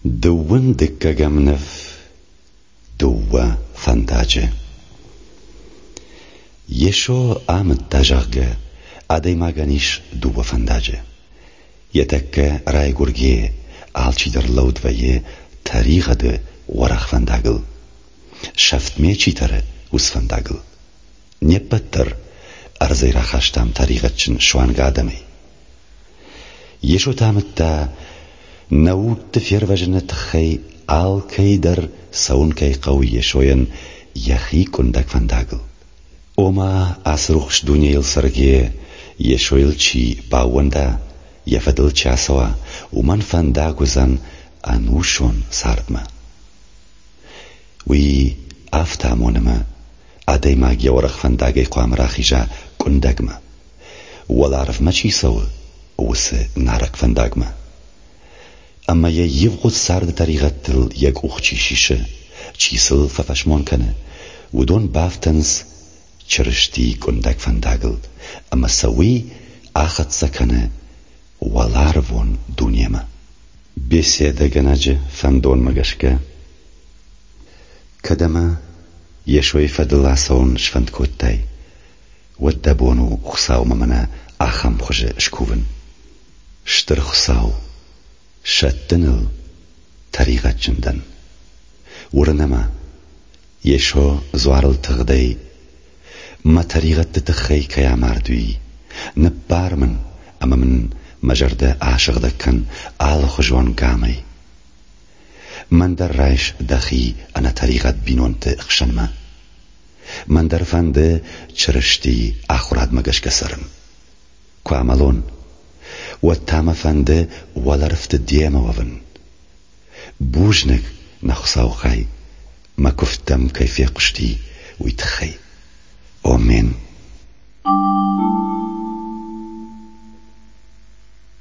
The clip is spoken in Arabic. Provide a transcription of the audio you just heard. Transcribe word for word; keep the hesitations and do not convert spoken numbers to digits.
دوون دكا جمنف دوا فنداجه يشو آمد تاجاغ ادي ماغانيش دوا فنداجه يتك راي گورگي آلچي در لود ويه تاريخ ده ورخ فنداگل شفت مي چيتر وس فنداگل نيبتر ارزي راخشتام تاريخچن شوان گادمي يشو تامتا نود تفير وجنت خي آل كي در سون كي قوي شوين يخي كندك فنداگل اوما اسروخش دونيل سرگي يشويل چي باوندا يفدل چاسوا ومن فنداگوزن انوشون ساردما وي افتامونما ادي ماگي ورخ فنداگي قوام راخيجا كندگما والعرف ما چي سو وس نارك فنداگما اما ييفغد سارد طريقة يك اخچي شيشه چيسل ففشمون كنه ودون بافتنس چرشتي كندك فنداگل اما سوي اخد سكنه والارفون دونيما بسيدة جناجة فندون مغشكا كدما يشوي فدلا سون شفند كوتاي ودبونو خساو ممنا اخم خجة شكوفن شتر خساو شتنل طريقة جندن ورنما يشو زوارل تغدي ما طريقة تتخي كيا ماردوي نبار من اما من مجرد عاشق دكن آل خجوان قامي من در رايش دخي انا طريقة بينونت اخشنما من در فند چرشتي اخوراد مگش كسرم كو عملون والتام فند ولرفت ديما وفن بوجنك نخصاو خاي ما كفتم كيف يقشتي ويتخ